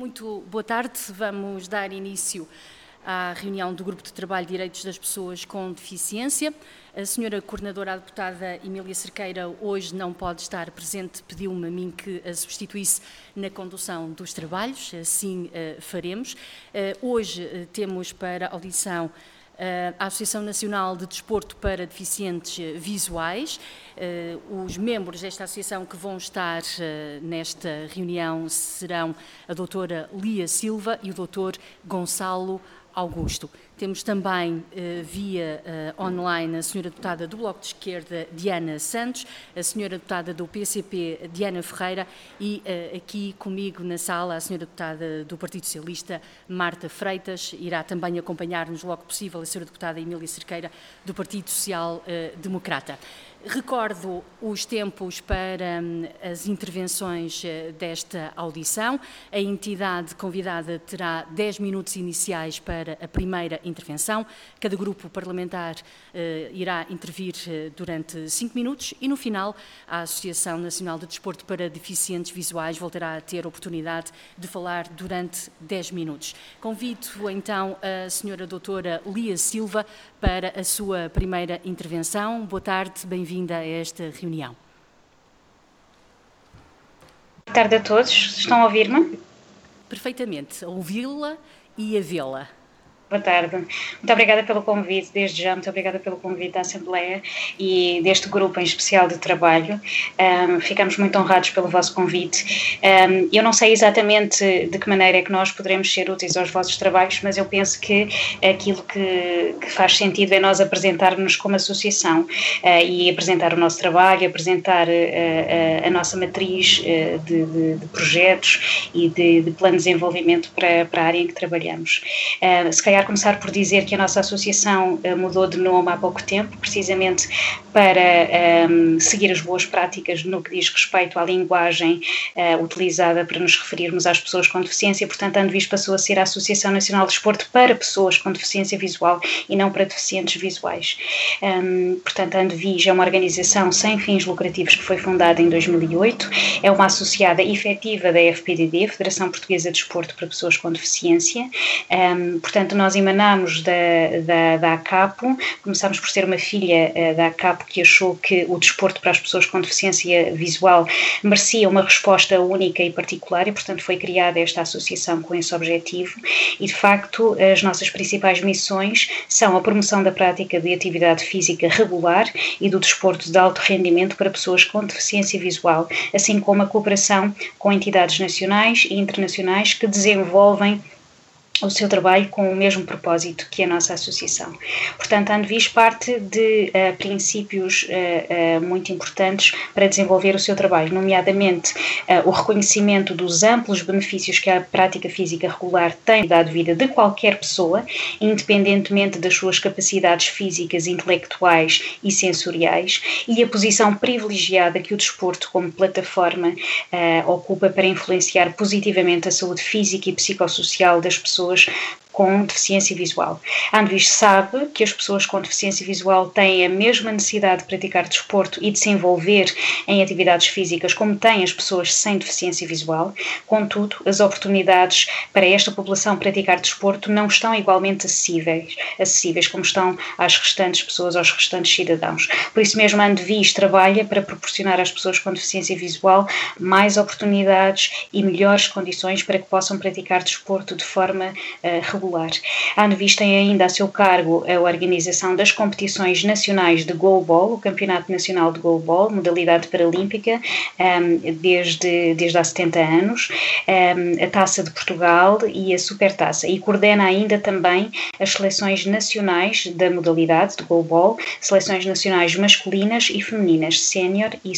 Muito boa tarde. Vamos dar início à reunião do Grupo de Trabalho de Direitos das Pessoas com Deficiência. A senhora coordenadora, a deputada Emília Cerqueira, hoje não pode estar presente, pediu-me a mim que a substituísse na condução dos trabalhos, assim faremos. Hoje temos para audição a Associação Nacional de Desporto para Deficientes Visuais. Os membros desta associação que vão estar nesta reunião serão a doutora Lia Silva e o doutor Gonçalo Augusto. Temos também via online a senhora deputada do Bloco de Esquerda, Diana Santos, a senhora deputada do PCP, Diana Ferreira, e aqui comigo na sala a senhora deputada do Partido Socialista, Marta Freitas. Irá também acompanhar-nos logo possível a senhora deputada Emília Cerqueira do Partido Social Democrata. Recordo os tempos para as intervenções desta audição. A entidade convidada terá 10 minutos iniciais para a primeira intervenção. Cada grupo parlamentar irá intervir durante 5 minutos e, no final, a Associação Nacional de Desporto para Deficientes Visuais voltará a ter a oportunidade de falar durante 10 minutos. Convido, então, a senhora doutora Lia Silva para a sua primeira intervenção. Boa tarde, bem-vinda a esta reunião. Boa tarde a todos. Estão a ouvir-me? Perfeitamente, a ouvi-la e a vê-la. Boa tarde. Muito obrigada pelo convite, desde já, muito obrigada pelo convite da Assembleia e deste grupo em especial de trabalho. Ficamos muito honrados pelo vosso convite. Eu não sei exatamente de que maneira é que nós poderemos ser úteis aos vossos trabalhos, mas eu penso que aquilo que faz sentido é nós apresentarmos como associação e apresentar o nosso trabalho, apresentar a nossa matriz de projetos e de plano de desenvolvimento para a área em que trabalhamos. Se calhar começar por dizer que a nossa associação mudou de nome há pouco tempo, precisamente para seguir as boas práticas no que diz respeito à linguagem utilizada para nos referirmos às pessoas com deficiência. Portanto, a Andevis passou a ser a Associação Nacional de Desporto para Pessoas com Deficiência Visual e não para deficientes visuais. Portanto, a Andevis é uma organização sem fins lucrativos que foi fundada em 2008, é uma associada efetiva da FPDD, Federação Portuguesa de Desporto para Pessoas com Deficiência. Portanto, nós emanámos da ACAPO, começámos por ser uma filha da ACAPO que achou que o desporto para as pessoas com deficiência visual merecia uma resposta única e particular e, portanto, foi criada esta associação com esse objetivo e, de facto, as nossas principais missões são a promoção da prática de atividade física regular e do desporto de alto rendimento para pessoas com deficiência visual, assim como a cooperação com entidades nacionais e internacionais que desenvolvem o seu trabalho com o mesmo propósito que a nossa associação. Portanto, a Andevis parte de princípios muito importantes para desenvolver o seu trabalho, nomeadamente o reconhecimento dos amplos benefícios que a prática física regular tem na qualidade de vida de qualquer pessoa, independentemente das suas capacidades físicas, intelectuais e sensoriais, e a posição privilegiada que o desporto como plataforma ocupa para influenciar positivamente a saúde física e psicossocial das pessoas com deficiência visual. A Andevis sabe que as pessoas com deficiência visual têm a mesma necessidade de praticar desporto e de se envolver em atividades físicas como têm as pessoas sem deficiência visual. Contudo, as oportunidades para esta população praticar desporto não estão igualmente acessíveis como estão às restantes pessoas, aos restantes cidadãos. Por isso mesmo, a Andevis trabalha para proporcionar às pessoas com deficiência visual mais oportunidades e melhores condições para que possam praticar desporto de forma regular. A Andevis tem ainda a seu cargo a organização das competições nacionais de goalball, o Campeonato Nacional de Goalball, modalidade paralímpica, desde há 70 anos, a Taça de Portugal e a Supertaça, e coordena ainda também as seleções nacionais da modalidade de goalball, seleções nacionais masculinas e femininas, sénior e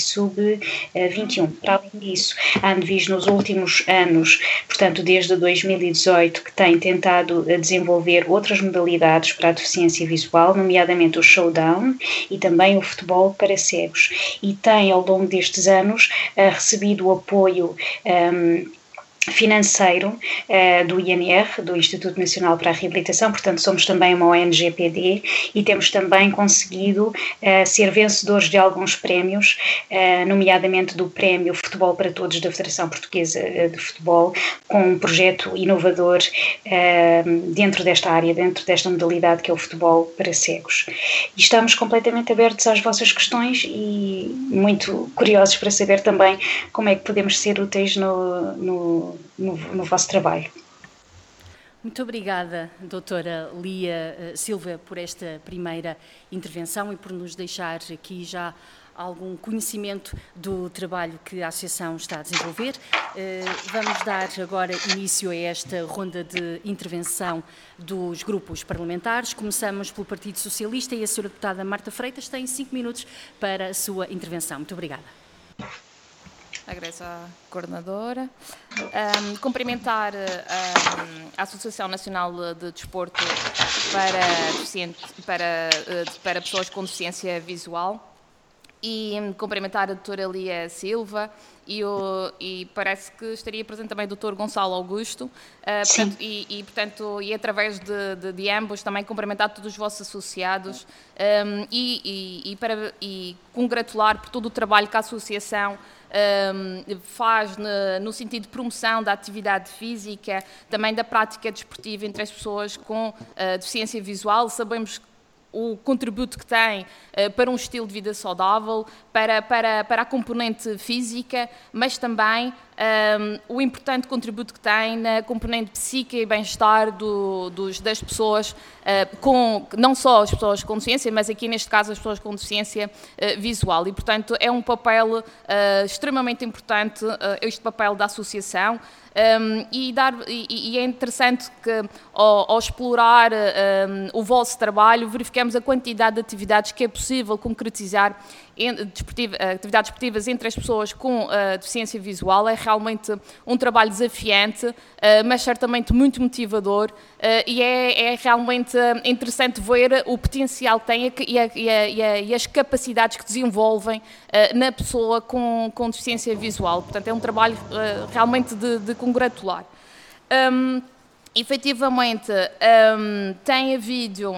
sub-21. Para além disso, a Andevis nos últimos anos, portanto desde 2018, que tem tentado a desenvolver outras modalidades para a deficiência visual, nomeadamente o showdown e também o futebol para cegos, e tem ao longo destes anos recebido o apoio financeiro do INR, do Instituto Nacional para a Reabilitação, portanto somos também uma ONG-PD e temos também conseguido ser vencedores de alguns prémios, nomeadamente do Prémio Futebol para Todos da Federação Portuguesa de Futebol, com um projeto inovador dentro desta área, dentro desta modalidade que é o futebol para cegos. E estamos completamente abertos às vossas questões e muito curiosos para saber também como é que podemos ser úteis no vosso trabalho. Muito obrigada, doutora Lia Silva, por esta primeira intervenção e por nos deixar aqui já algum conhecimento do trabalho que a Associação está a desenvolver. Vamos dar agora início a esta ronda de intervenção dos grupos parlamentares. Começamos pelo Partido Socialista e a senhora deputada Marta Freitas tem 5 minutos para a sua intervenção. Muito obrigada. Agradeço à coordenadora. Cumprimentar a Associação Nacional de Desporto para pessoas com deficiência visual e cumprimentar a doutora Lia Silva e parece que estaria presente também o doutor Gonçalo Augusto, portanto, e através de ambos também cumprimentar todos os vossos associados e congratular por todo o trabalho que a Associação faz no sentido de promoção da atividade física, também da prática desportiva entre as pessoas com deficiência visual. Sabemos o contributo que tem para um estilo de vida saudável, para a componente física, mas também o importante contributo que tem na componente psíquica e bem-estar das pessoas, não só as pessoas com deficiência, mas aqui neste caso as pessoas com deficiência visual. E, portanto, é um papel extremamente importante este papel da associação. E é interessante que ao explorar o vosso trabalho verificamos a quantidade de atividades que é possível concretizar atividades esportivas entre as pessoas com deficiência visual. É realmente um trabalho desafiante, mas certamente muito motivador e é realmente interessante ver o potencial que tem e as capacidades que desenvolvem na pessoa com deficiência visual. Portanto, é um trabalho realmente de congratular. Efetivamente, tem havido,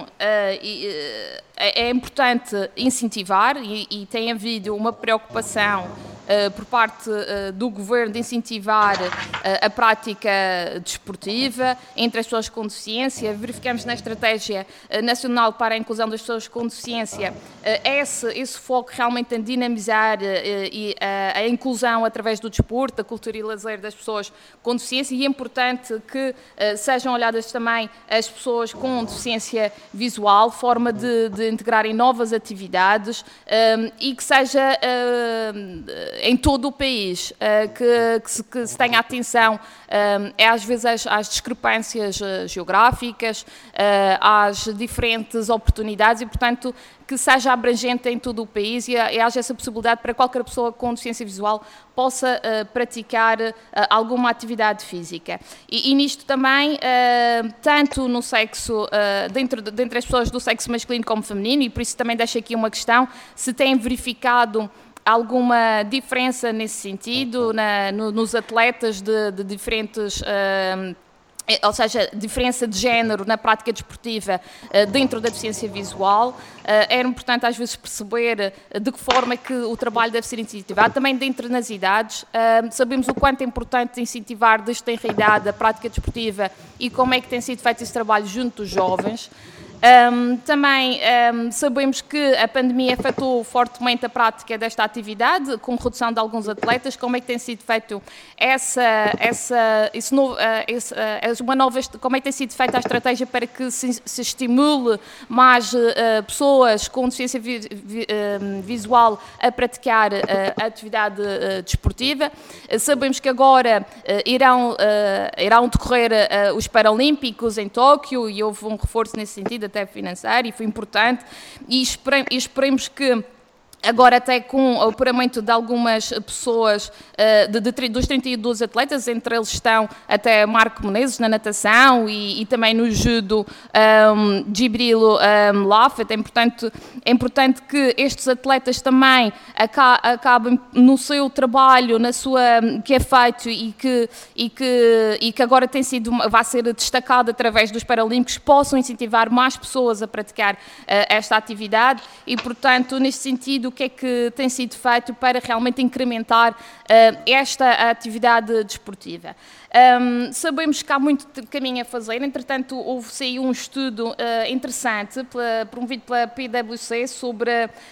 é importante incentivar e tem havido uma preocupação por parte do Governo de incentivar a prática desportiva entre as pessoas com deficiência. Verificamos na Estratégia Nacional para a Inclusão das Pessoas com Deficiência esse foco realmente em dinamizar a inclusão através do desporto, da cultura e lazer das pessoas com deficiência, e é importante que sejam olhadas também as pessoas com deficiência visual, forma de integrarem novas atividades e que seja em todo o país, que se tenha atenção às vezes às discrepâncias geográficas, às diferentes oportunidades e, portanto, que seja abrangente em todo o país e haja essa possibilidade para qualquer pessoa com deficiência visual possa praticar alguma atividade física. E nisto também, tanto no sexo, dentre as pessoas do sexo masculino como feminino, e por isso também deixo aqui uma questão, se têm verificado alguma diferença nesse sentido nos atletas de diferentes, ou seja, diferença de género na prática desportiva dentro da deficiência visual. Era importante às vezes perceber de que forma é que o trabalho deve ser incentivado, também dentro das idades. Sabemos o quanto é importante incentivar desde a idade a prática desportiva e como é que tem sido feito esse trabalho junto dos jovens. Também sabemos que a pandemia afetou fortemente a prática desta atividade, com redução de alguns atletas. Como é que tem sido feito como é que tem sido feita a estratégia para que se estimule mais pessoas com deficiência visual a praticar a atividade desportiva? Sabemos que agora irão decorrer os Paralímpicos em Tóquio e houve um reforço nesse sentido, até financeiro, e foi importante, e esperemos que agora até com o apuramento de algumas pessoas, dos 32 atletas, entre eles estão até Marco Menezes na natação e também no judo Djibril Lafet. É importante que estes atletas também acabem no seu trabalho, que é feito e que agora vai ser destacado através dos Paralímpicos, possam incentivar mais pessoas a praticar esta atividade e, portanto, neste sentido, o que é que tem sido feito para realmente incrementar esta atividade desportiva? Sabemos que há muito caminho a fazer, entretanto houve-se aí um estudo interessante promovido pela PwC sobre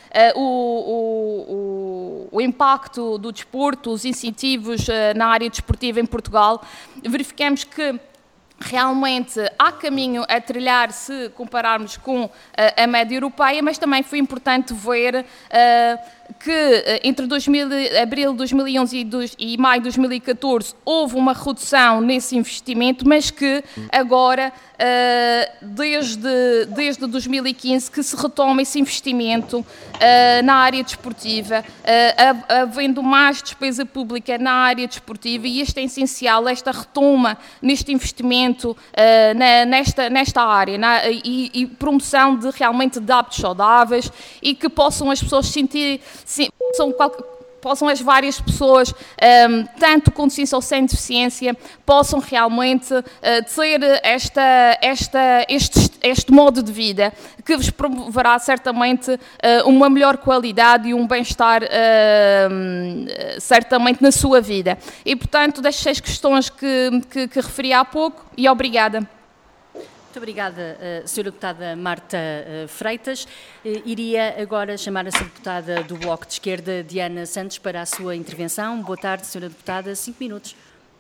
o impacto do desporto, os incentivos na área desportiva em Portugal. Verificamos que realmente há caminho a trilhar se compararmos com a média europeia, mas também foi importante ver que entre abril de 2011 e maio de 2014 houve uma redução nesse investimento, mas que agora, desde 2015, que se retoma esse investimento na área desportiva, havendo mais despesa pública na área desportiva, e isto é essencial, esta retoma neste investimento nesta área e promoção de realmente de hábitos saudáveis e que possam as pessoas sentir, possam as várias pessoas, tanto com deficiência ou sem deficiência, possam realmente ter este modo de vida que vos promoverá certamente uma melhor qualidade e um bem-estar certamente na sua vida. E, portanto, das 6 questões que referi há pouco, e obrigada. Muito obrigada, Sra. Deputada Marta Freitas. Iria agora chamar a Sra. Deputada do Bloco de Esquerda, Diana Santos, para a sua intervenção. Boa tarde, Sra. Deputada. 5 minutos.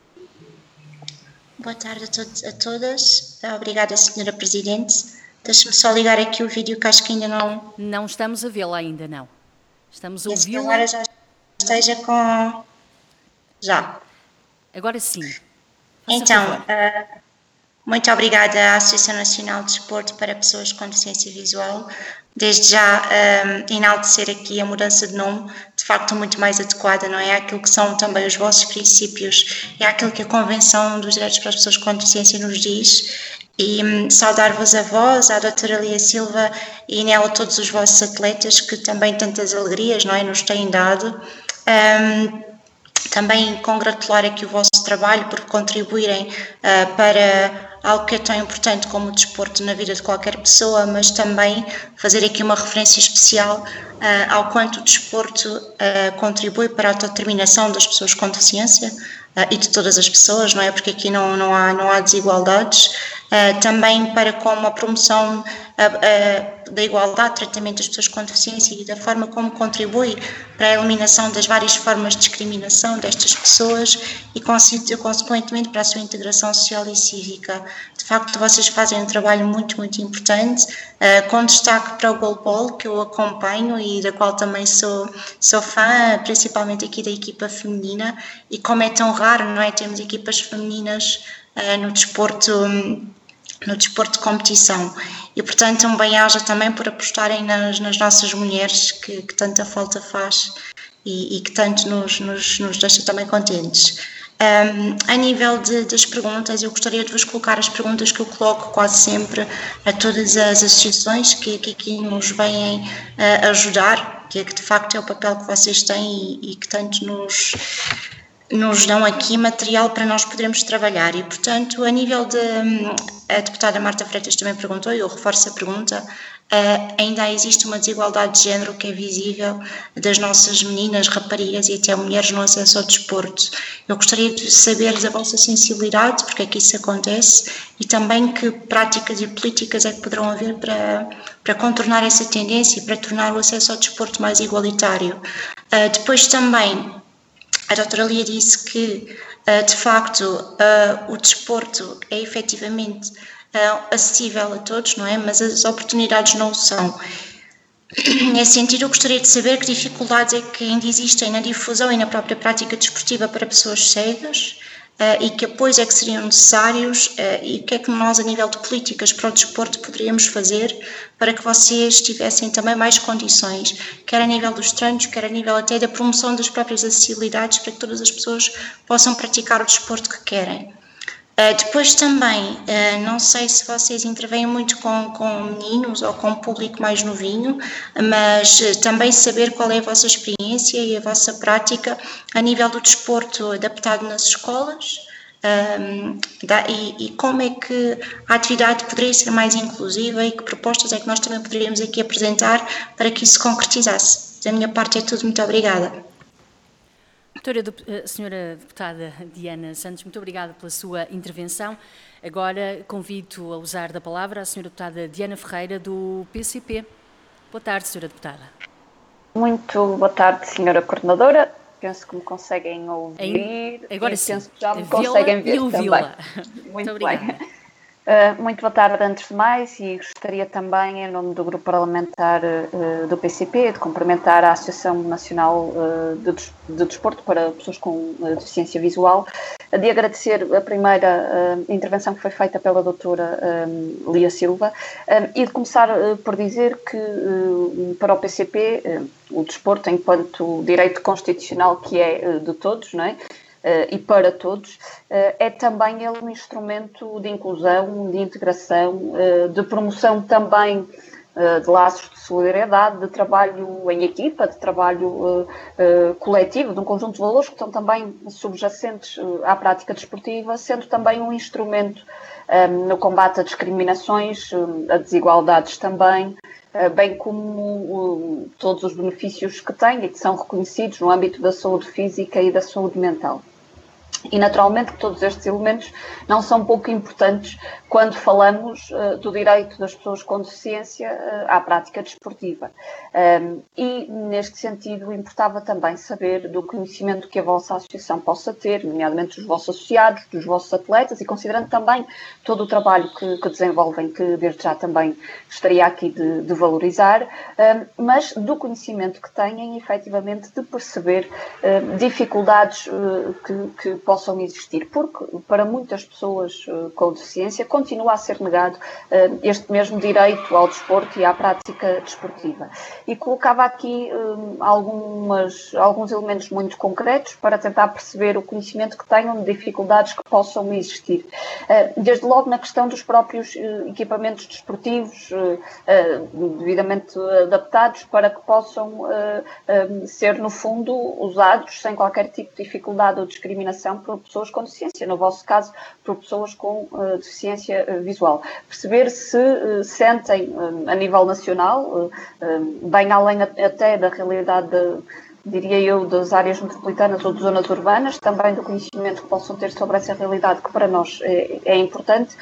Boa tarde a todos, a todas. Obrigada, Sra. Presidente. Deixe-me só ligar aqui o vídeo, que acho que ainda não... Não estamos a vê-la ainda, não. Estamos a ouvi-la. Agora já esteja com... Já. Agora sim. Então... muito obrigada à Associação Nacional de Desporto para Pessoas com Deficiência Visual. Desde já enaltecer aqui a mudança de nome, de facto muito mais adequada, não é? Àquilo que são também os vossos princípios e àquilo que a Convenção dos Direitos para as Pessoas com Deficiência nos diz. E saudar-vos a vós, à doutora Lia Silva e nela todos os vossos atletas que também tantas alegrias, não é, nos têm dado. Também congratular aqui o vosso trabalho por contribuírem para algo que é tão importante como o desporto na vida de qualquer pessoa, mas também fazer aqui uma referência especial ao quanto o desporto contribui para a autodeterminação das pessoas com deficiência e de todas as pessoas, não é? Porque aqui não há desigualdades. Também para como a promoção da igualdade, tratamento das pessoas com deficiência e da forma como contribui para a eliminação das várias formas de discriminação destas pessoas e, consequentemente, para a sua integração social e cívica. De facto, vocês fazem um trabalho muito, muito importante, com destaque para o goalball, que eu acompanho e da qual também sou fã, principalmente aqui da equipa feminina, e como é tão raro, não é, termos equipas femininas no desporto de competição. E, portanto, um bem-aja também por apostarem nas nossas mulheres, que tanta falta faz e que tanto nos deixa também contentes. A nível das perguntas, eu gostaria de vos colocar as perguntas que eu coloco quase sempre a todas as associações que aqui nos vêm ajudar, que de facto é o papel que vocês têm e que tanto nos dão aqui material para nós podermos trabalhar. E, portanto, a nível a deputada Marta Freitas também perguntou, e eu reforço a pergunta, ainda existe uma desigualdade de género que é visível das nossas meninas, raparigas e até mulheres no acesso ao desporto. Eu gostaria de saber da vossa sensibilidade, porque é que isso acontece, e também que práticas e políticas é que poderão haver para contornar essa tendência e para tornar o acesso ao desporto mais igualitário. Depois também, a doutora Lia disse que, de facto, o desporto é efetivamente acessível a todos, não é? Mas as oportunidades não o são. Nesse sentido, eu gostaria de saber que dificuldades é que ainda existem na difusão e na própria prática desportiva para pessoas cegas, e que apoios é que seriam necessários e o que é que nós, a nível de políticas para o desporto, poderíamos fazer para que vocês tivessem também mais condições, quer a nível dos treinos, quer a nível até da promoção das próprias acessibilidades, para que todas as pessoas possam praticar o desporto que querem. Depois também, não sei se vocês intervêm muito com meninos ou com um público mais novinho, mas também saber qual é a vossa experiência e a vossa prática a nível do desporto adaptado nas escolas, e como é que a atividade poderia ser mais inclusiva e que propostas é que nós também poderíamos aqui apresentar para que isso se concretizasse. Da minha parte é tudo, muito obrigada. Senhora Deputada Diana Santos, muito obrigada pela sua intervenção. Agora convido a usar da palavra a Senhora Deputada Diana Ferreira, do PCP. Boa tarde, Senhora Deputada. Muito boa tarde, Senhora Coordenadora. Penso que me conseguem ouvir. Agora sim, penso que já me conseguem ver também. Muito bem. Muito boa tarde antes de mais, e gostaria também, em nome do Grupo Parlamentar do PCP, de cumprimentar a Associação Nacional de Desporto para Pessoas com Deficiência Visual, de agradecer a primeira intervenção que foi feita pela doutora Lia Silva, e de começar por dizer que para o PCP o desporto, enquanto direito constitucional que é de todos, não é? E para todos, é também ele um instrumento de inclusão, de integração, de promoção também de laços de solidariedade, de trabalho em equipa, de trabalho coletivo, de um conjunto de valores que estão também subjacentes à prática desportiva, sendo também um instrumento no combate a discriminações, a desigualdades também, bem como todos os benefícios que tem e que são reconhecidos no âmbito da saúde física e da saúde mental. E, naturalmente, que todos estes elementos não são pouco importantes quando falamos do direito das pessoas com deficiência à prática desportiva. E, neste sentido, importava também saber do conhecimento que a vossa associação possa ter, nomeadamente dos vossos associados, dos vossos atletas, e considerando também todo o trabalho que desenvolvem, que desde já também gostaria aqui de valorizar, mas do conhecimento que têm, efetivamente, de perceber dificuldades que possam existir, porque para muitas pessoas com deficiência continua a ser negado este mesmo direito ao desporto e à prática desportiva. E colocava aqui alguns elementos muito concretos para tentar perceber o conhecimento que tenham de dificuldades que possam existir. Desde logo na questão dos próprios equipamentos desportivos devidamente adaptados para que possam ser, no fundo, usados sem qualquer tipo de dificuldade ou discriminação por pessoas com deficiência, no vosso caso, por pessoas com deficiência visual. Perceber se sentem, a nível nacional, bem além até da realidade diria eu, das áreas metropolitanas ou de zonas urbanas, também do conhecimento que possam ter sobre essa realidade, que para nós é importante,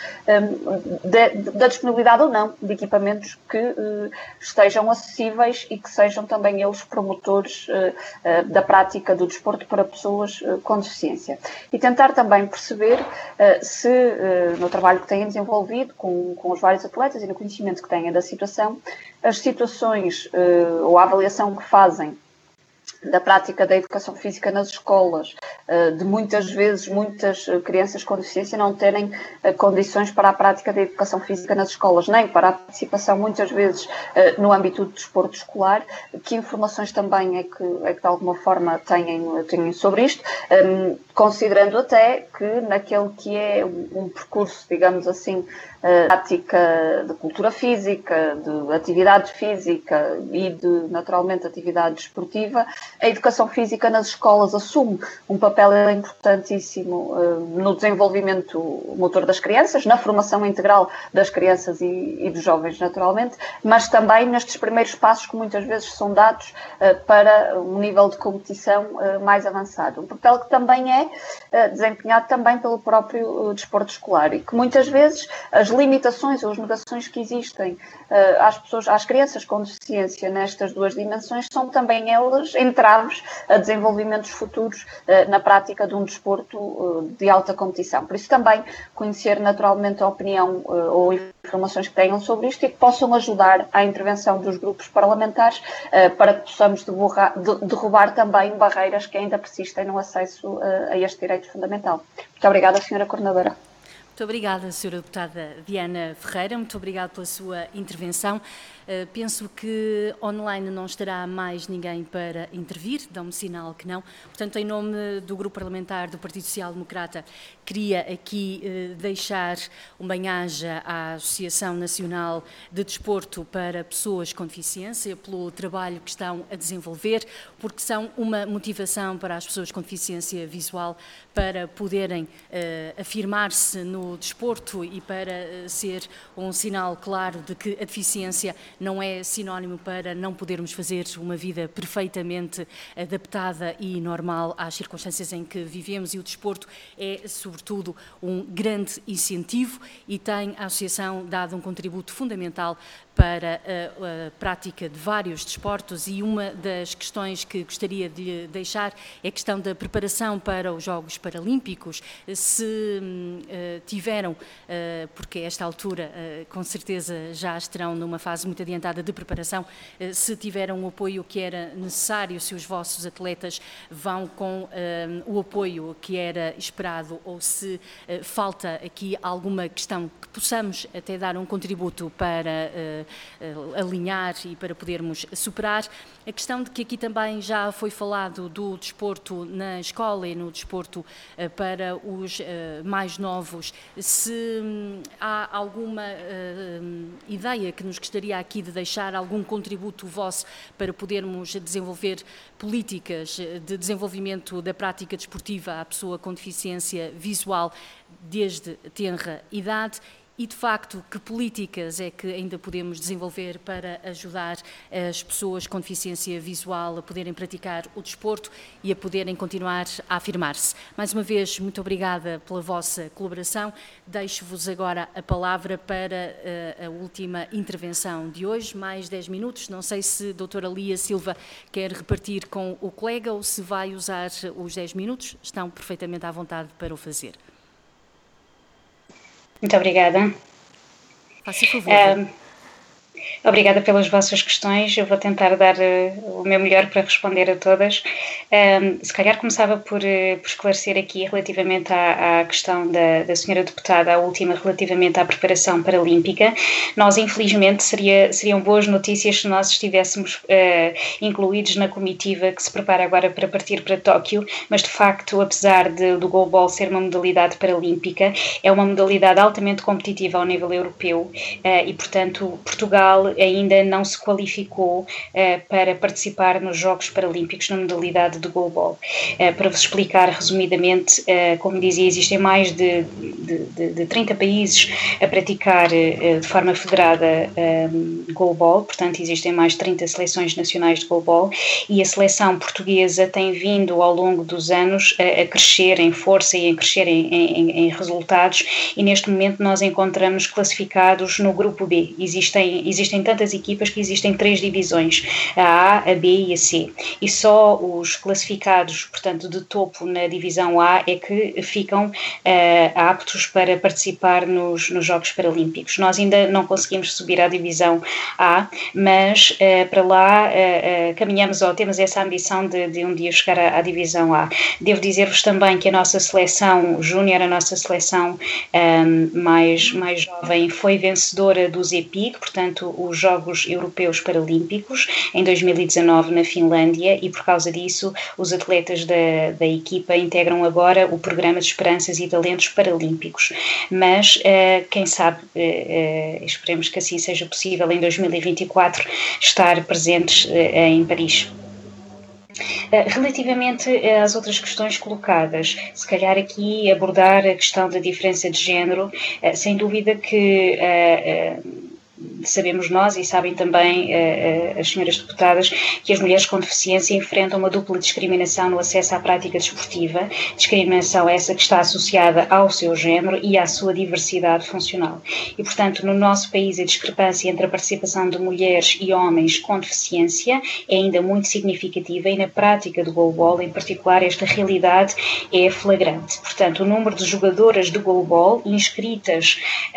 da disponibilidade ou não de equipamentos que estejam acessíveis e que sejam também eles promotores da prática do desporto para pessoas com deficiência. E tentar também perceber se, no trabalho que têm desenvolvido com os vários atletas e no conhecimento que têm da situação, as situações ou a avaliação que fazem da prática da educação física nas escolas, de muitas vezes muitas crianças com deficiência não terem condições para a prática da educação física nas escolas, nem para a participação muitas vezes no âmbito do desporto escolar. Que informações também é que de alguma forma têm sobre isto, considerando até que naquele que é um percurso, digamos assim, prática de cultura física, de atividade física e de, naturalmente, atividade desportiva, a educação física nas escolas assume um papel importantíssimo no desenvolvimento motor das crianças, na formação integral das crianças e dos jovens, naturalmente, mas também nestes primeiros passos que muitas vezes são dados para um nível de competição mais avançado. Um papel que também é desempenhado também pelo próprio desporto escolar e que muitas vezes as limitações ou as negações que existem às crianças com deficiência nestas duas dimensões são também elas entraves a desenvolvimentos futuros na prática de um desporto de alta competição. Por isso também conhecer naturalmente a opinião ou informações que tenham sobre isto e que possam ajudar à intervenção dos grupos parlamentares para que possamos derrubar também barreiras que ainda persistem no acesso a este direito fundamental. Muito obrigada, Sra. Coordenadora. Muito obrigada, Sra. Deputada Diana Ferreira, muito obrigada pela sua intervenção. Penso que online não estará mais ninguém para intervir, dão-me sinal que não. Portanto, em nome do Grupo Parlamentar do Partido Social Democrata, queria aqui deixar uma bem-aja à Associação Nacional de Desporto para Pessoas com Deficiência pelo trabalho que estão a desenvolver, porque são uma motivação para as pessoas com deficiência visual para poderem afirmar-se no desporto e para ser um sinal claro de que a deficiência não é sinónimo para não podermos fazer uma vida perfeitamente adaptada e normal às circunstâncias em que vivemos, e o desporto é, sobretudo, um grande incentivo e tem a Associação dado um contributo fundamental para a prática de vários desportos, e uma das questões que gostaria de lhe deixar é a questão da preparação para os Jogos Paralímpicos. Se tiveram, porque a esta altura com certeza já estarão numa fase muito adiantada de preparação, se tiveram o apoio que era necessário, se os vossos atletas vão com o apoio que era esperado, ou se falta aqui alguma questão que possamos até dar um contributo para alinhar e para podermos superar. A questão de que aqui também já foi falado do desporto na escola e no desporto para os mais novos, se há alguma ideia que nos gostaria aqui de deixar, algum contributo vosso para podermos desenvolver políticas de desenvolvimento da prática desportiva à pessoa com deficiência visual desde tenra idade. E, de facto, que políticas é que ainda podemos desenvolver para ajudar as pessoas com deficiência visual a poderem praticar o desporto e a poderem continuar a afirmar-se? Mais uma vez, muito obrigada pela vossa colaboração. Deixo-vos agora a palavra para a última intervenção de hoje, mais 10 minutos. Não sei se a doutora Lia Silva quer repartir com o colega ou se vai usar os 10 minutos. Estão perfeitamente à vontade para o fazer. Muito obrigada. Faça favor. Obrigada pelas vossas questões. Eu vou tentar dar o meu melhor para responder a todas. Se calhar começava por esclarecer aqui relativamente à questão da senhora deputada, a última relativamente à preparação paralímpica. Nós, infelizmente, seriam boas notícias se nós estivéssemos incluídos na comitiva que se prepara agora para partir para Tóquio, mas de facto, apesar do goalball ser uma modalidade paralímpica, é uma modalidade altamente competitiva ao nível europeu e, portanto, Portugal ainda não se qualificou para participar nos Jogos Paralímpicos na modalidade de goalball. Para vos explicar resumidamente, como dizia, existem mais de 30 países a praticar de forma federada goalball, portanto existem mais de 30 seleções nacionais de goalball, e a seleção portuguesa tem vindo ao longo dos anos a crescer em força e a crescer em resultados, e neste momento nós encontramos classificados no grupo B. Existem tantas equipas que existem 3 divisões, a A, a B e a C, e só os classificados, portanto, de topo na divisão A é que ficam aptos para participar nos Jogos Paralímpicos. Nós ainda não conseguimos subir à divisão A, mas para lá caminhamos, ou temos essa ambição de um dia chegar à divisão A. Devo dizer-vos também que a nossa seleção júnior, a nossa seleção mais jovem, foi vencedora do ZEPIG, portanto, os Jogos Europeus Paralímpicos, em 2019 na Finlândia, e por causa disso os atletas da equipa integram agora o Programa de Esperanças e Talentos Paralímpicos. Mas, quem sabe, esperemos que assim seja possível em 2024 estar presentes em Paris. Relativamente às outras questões colocadas, se calhar aqui abordar a questão da diferença de género, sem dúvida que sabemos nós e sabem também as senhoras deputadas que as mulheres com deficiência enfrentam uma dupla discriminação no acesso à prática desportiva, discriminação essa que está associada ao seu género e à sua diversidade funcional. E, portanto, no nosso país a discrepância entre a participação de mulheres e homens com deficiência é ainda muito significativa e na prática do goalball, em particular, esta realidade é flagrante. Portanto, o número de jogadoras de goalball inscritas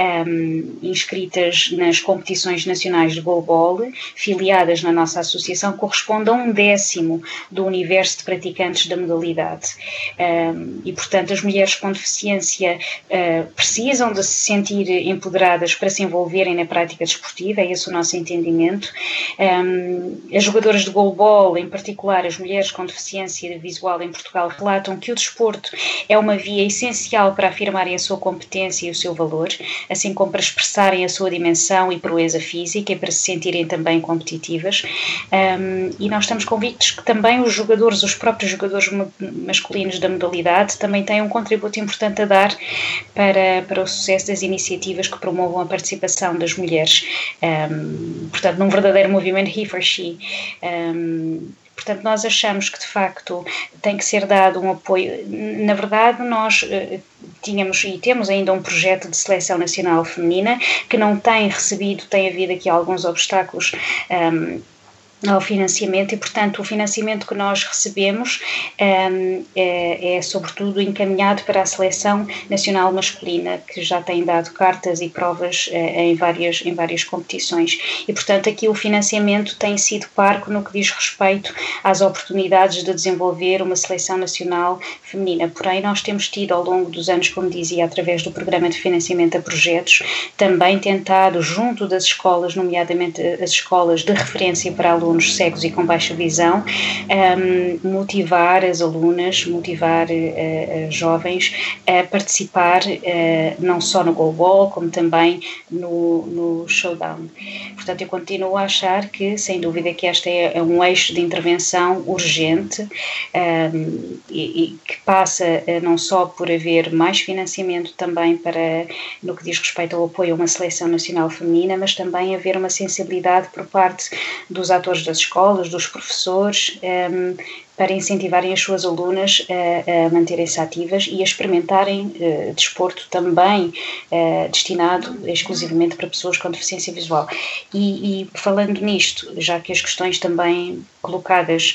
nas competições nacionais de goalball, filiadas na nossa associação, corresponde a 1/10 do universo de praticantes da modalidade. E, portanto, as mulheres com deficiência precisam de se sentir empoderadas para se envolverem na prática desportiva, é esse o nosso entendimento. As jogadoras de goalball, em particular as mulheres com deficiência visual em Portugal, relatam que o desporto é uma via essencial para afirmarem a sua competência e o seu valor, assim como para expressarem a sua dimensão e proeza física e para se sentirem também competitivas. E nós estamos convictos que também os próprios jogadores masculinos da modalidade também têm um contributo importante a dar para o sucesso das iniciativas que promovam a participação das mulheres, portanto, num verdadeiro movimento he for she. Portanto, nós achamos que, de facto, tem que ser dado um apoio. Na verdade, nós tínhamos e temos ainda um projeto de seleção nacional feminina que não tem recebido, tem havido aqui alguns obstáculos ao financiamento e, portanto, o financiamento que nós recebemos é sobretudo encaminhado para a seleção nacional masculina, que já tem dado cartas e provas em várias competições e, portanto, aqui o financiamento tem sido parco no que diz respeito às oportunidades de desenvolver uma seleção nacional feminina. Porém, nós temos tido ao longo dos anos, como dizia, através do programa de financiamento a projetos, também tentado junto das escolas, nomeadamente as escolas de referência para alunos cegos e com baixa visão, motivar as alunas, motivar as jovens a participar não só no goalball, como também no showdown. Portanto, eu continuo a achar que, sem dúvida, que este é um eixo de intervenção urgente e que passa não só por haver mais financiamento também no que diz respeito ao apoio a uma seleção nacional feminina, mas também haver uma sensibilidade por parte dos atores das escolas, dos professores, para incentivarem as suas alunas a manterem-se ativas e a experimentarem desporto também destinado exclusivamente para pessoas com deficiência visual. E falando nisto, já que as questões também colocadas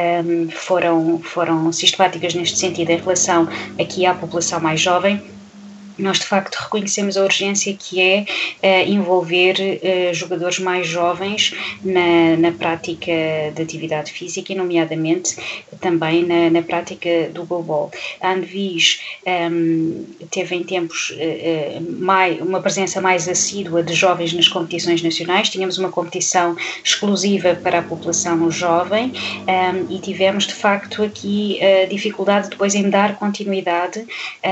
foram sistemáticas neste sentido em relação aqui à população mais jovem, nós de facto reconhecemos a urgência que é envolver jogadores mais jovens na prática de atividade física e nomeadamente também na prática do goalball. A Andevis teve em tempos uma presença mais assídua de jovens nas competições nacionais, tínhamos uma competição exclusiva para a população jovem e tivemos de facto aqui dificuldade depois em dar continuidade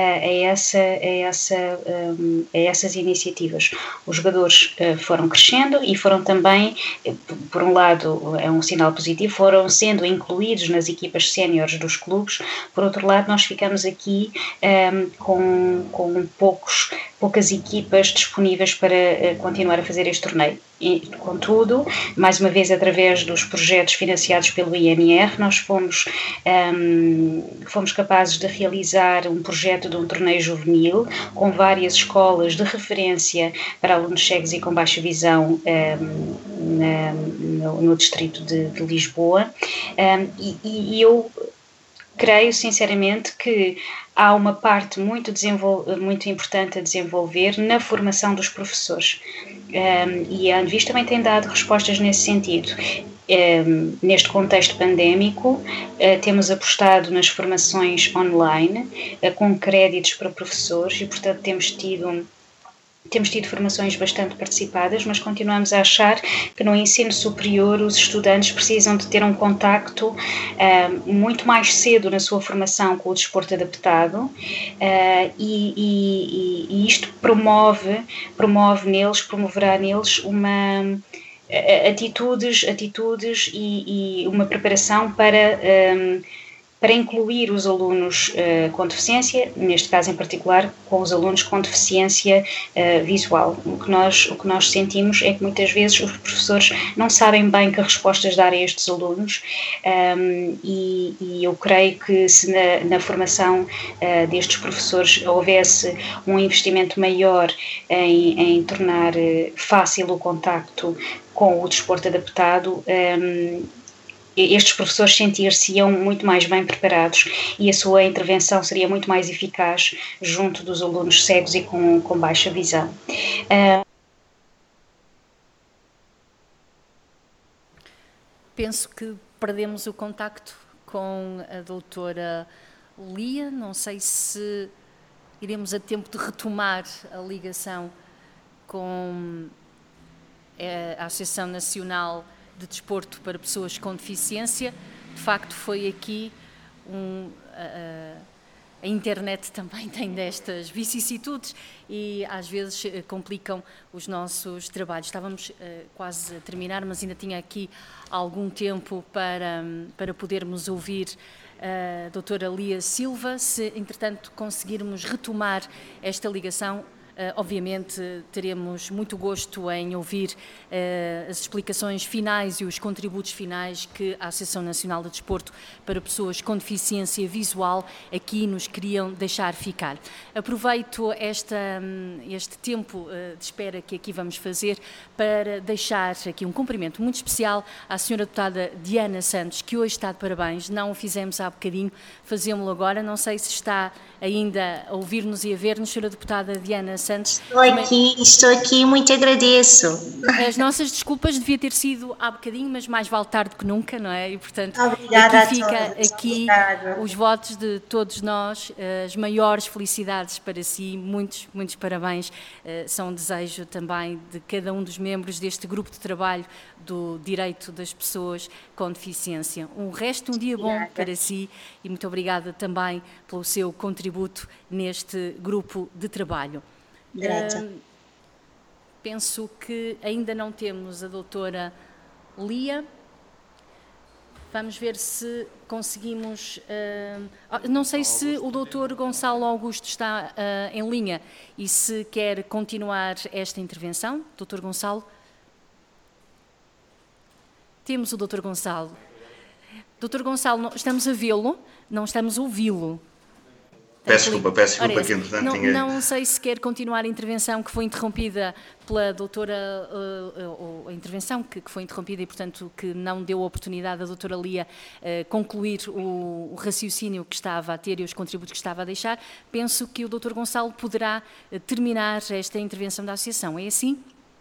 a essas iniciativas. Os jogadores foram crescendo e foram também, por um lado é um sinal positivo, foram sendo incluídos nas equipas séniores dos clubes, por outro lado nós ficamos aqui com poucas equipas disponíveis para continuar a fazer este torneio. E, contudo, mais uma vez através dos projetos financiados pelo INR, nós fomos capazes de realizar um projeto de um torneio juvenil com várias escolas de referência para alunos cegos e com baixa visão no distrito de Lisboa, e eu creio sinceramente que há uma parte muito importante a desenvolver na formação dos professores, e a Andevis também tem dado respostas nesse sentido. Neste contexto pandémico, temos apostado nas formações online, com créditos para professores e, portanto, temos tido formações bastante participadas, mas continuamos a achar que no ensino superior os estudantes precisam de ter um contacto muito mais cedo na sua formação com o desporto adaptado, e isto promoverá neles atitudes e uma preparação para incluir os alunos com deficiência, neste caso em particular, com os alunos com deficiência visual. O que nós sentimos é que muitas vezes os professores não sabem bem que respostas dar a estes alunos, e eu creio que se na formação destes professores houvesse um investimento maior em tornar fácil o contacto com o desporto adaptado, estes professores sentir-se-iam muito mais bem preparados e a sua intervenção seria muito mais eficaz junto dos alunos cegos e com baixa visão. Penso que perdemos o contacto com a doutora Lia, não sei se iremos a tempo de retomar a ligação com a Associação Nacional de Desporto para Pessoas com Deficiência. De facto, foi aqui a internet também tem destas vicissitudes e às vezes complicam os nossos trabalhos. Estávamos quase a terminar, mas ainda tinha aqui algum tempo para podermos ouvir a doutora Lia Silva. Se, entretanto, conseguirmos retomar esta ligação, obviamente teremos muito gosto em ouvir as explicações finais e os contributos finais que a Associação Nacional de Desporto para Pessoas com Deficiência Visual aqui nos queriam deixar ficar. Aproveito este tempo de espera que aqui vamos fazer para deixar aqui um cumprimento muito especial à senhora deputada Diana Santos, que hoje está de parabéns. Não o fizemos há bocadinho, fazemos-lo agora. Não sei se está ainda a ouvir-nos e a ver-nos, senhora deputada Diana Santos. Estou aqui, muito agradeço. As nossas desculpas, devia ter sido há bocadinho, mas mais vale tarde que nunca, não é? E, portanto, obrigada aqui fica obrigada. Os votos de todos nós, as maiores felicidades para si, muitos parabéns. São um desejo também de cada um dos membros deste grupo de trabalho do direito das pessoas com deficiência. Um dia bom para si e muito obrigada também pelo seu contributo neste grupo de trabalho. Penso que ainda não temos a doutora Lia. Vamos ver se conseguimos... não sei se o doutor Gonçalo Augusto está em linha e se quer continuar esta intervenção. Doutor Gonçalo? Temos o doutor Gonçalo. Doutor Gonçalo, estamos a vê-lo, não estamos a ouvi-lo. Peço desculpa que entretanto tinha... Não sei se quer continuar a intervenção que foi interrompida pela doutora, a intervenção que foi interrompida e, portanto, que não deu a oportunidade à doutora Lia concluir o raciocínio que estava a ter e os contributos que estava a deixar. Penso que o doutor Gonçalo poderá terminar esta intervenção da associação. É assim?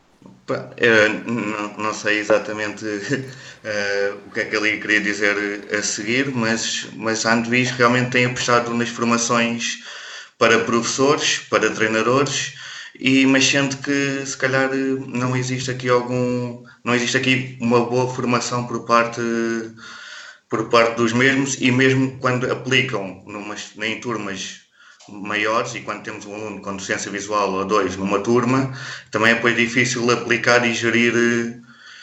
Não sei exatamente o que é que ele queria dizer a seguir, mas a Andevis realmente tem apostado nas formações para professores, para treinadores, mas sendo que se calhar não existe aqui uma boa formação por parte dos mesmos, e mesmo quando aplicam em turmas maiores, e quando temos um aluno com deficiência visual ou dois numa turma, também é depois difícil aplicar e gerir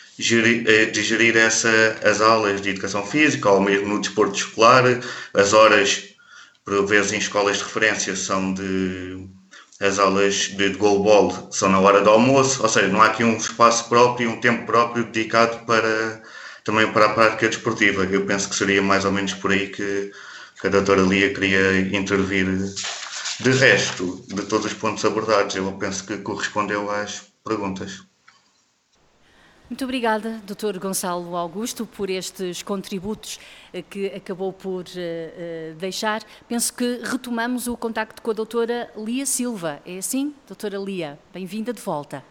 as aulas de educação física, ou mesmo no desporto escolar. As horas, por vezes em escolas de referência, as aulas de goalball são na hora do almoço, ou seja, não há aqui um espaço próprio, um tempo próprio dedicado também para a prática desportiva. Eu penso que seria mais ou menos por aí que a doutora Lia queria intervir. De resto, de todos os pontos abordados, eu penso que correspondeu às perguntas. Muito obrigada, Dr. Gonçalo Augusto, por estes contributos que acabou por deixar. Penso que retomamos o contacto com a doutora Lia Silva. É assim, doutora Lia? Bem-vinda de volta.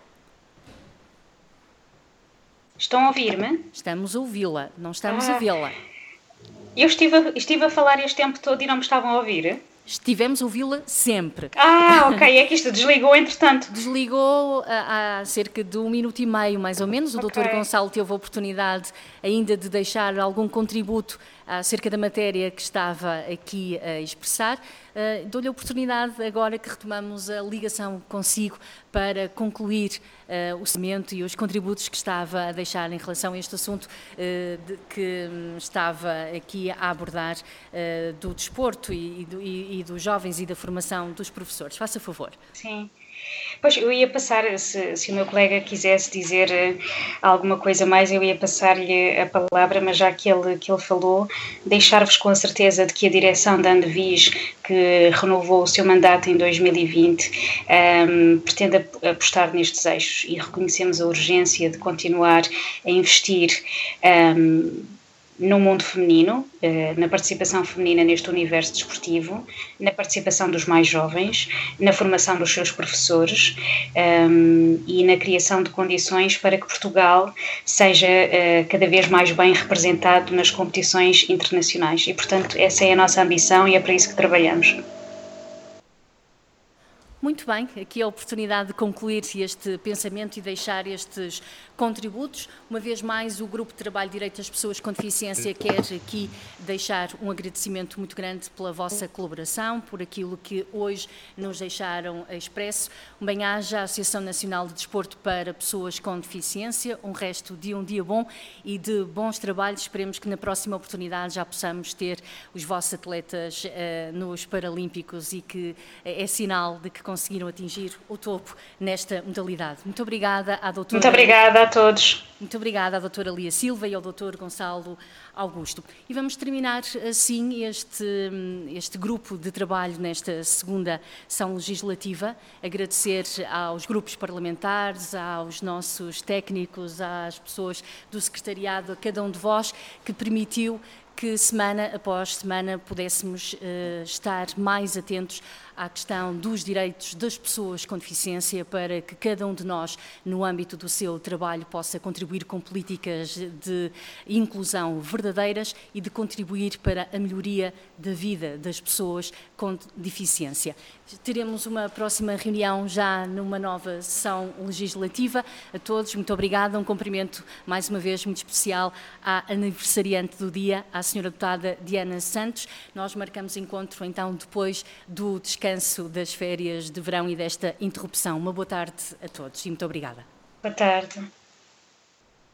Estão a ouvir-me? Estamos a ouvi-la, não estamos a vê-la. Eu estive a falar este tempo todo e não me estavam a ouvir? Estivemos a ouvi-la sempre. Ok, é que isto desligou entretanto. Desligou há cerca de 1 minuto e meio, mais ou menos. O Dr. Gonçalo teve a oportunidade ainda de deixar algum contributo acerca da matéria que estava aqui a expressar. Dou-lhe a oportunidade, agora que retomamos a ligação consigo, para concluir o segmento e os contributos que estava a deixar em relação a este assunto que estava aqui a abordar, do desporto e dos jovens e da formação dos professores. Faça favor. Sim. Pois, eu ia passar, se o meu colega quisesse dizer alguma coisa mais, eu ia passar-lhe a palavra, mas já que ele falou, deixar-vos com a certeza de que a direção da Andevis, que renovou o seu mandato em 2020, pretende apostar nestes eixos, e reconhecemos a urgência de continuar a investir no mundo feminino, na participação feminina neste universo desportivo, na participação dos mais jovens, na formação dos seus professores e na criação de condições para que Portugal seja cada vez mais bem representado nas competições internacionais. E, portanto, essa é a nossa ambição e é para isso que trabalhamos. Muito bem, aqui a oportunidade de concluir este pensamento e deixar estes contributos. Uma vez mais, o Grupo de Trabalho de Direito das Pessoas com Deficiência quer aqui deixar um agradecimento muito grande pela vossa colaboração, por aquilo que hoje nos deixaram expresso. Bem-aja a Associação Nacional de Desporto para Pessoas com Deficiência, um resto de um dia bom e de bons trabalhos. Esperemos que na próxima oportunidade já possamos ter os vossos atletas nos Paralímpicos e que é sinal de que conseguiram atingir o topo nesta modalidade. Muito obrigada à doutora... Muito obrigada a todos. Muito obrigada à doutora Lia Silva e ao doutor Gonçalo Augusto. E vamos terminar assim este grupo de trabalho nesta segunda sessão legislativa. Agradecer aos grupos parlamentares, aos nossos técnicos, às pessoas do secretariado, a cada um de vós que permitiu que semana após semana pudéssemos estar mais atentos à questão dos direitos das pessoas com deficiência, para que cada um de nós, no âmbito do seu trabalho, possa contribuir com políticas de inclusão verdadeiras e de contribuir para a melhoria da vida das pessoas com deficiência. Teremos uma próxima reunião já numa nova sessão legislativa. A todos, muito obrigada. Um cumprimento, mais uma vez, muito especial à aniversariante do dia, à senhora deputada Diana Santos. Nós marcamos encontro, então, depois do descanso das férias de verão e desta interrupção. Uma boa tarde a todos e muito obrigada. Boa tarde.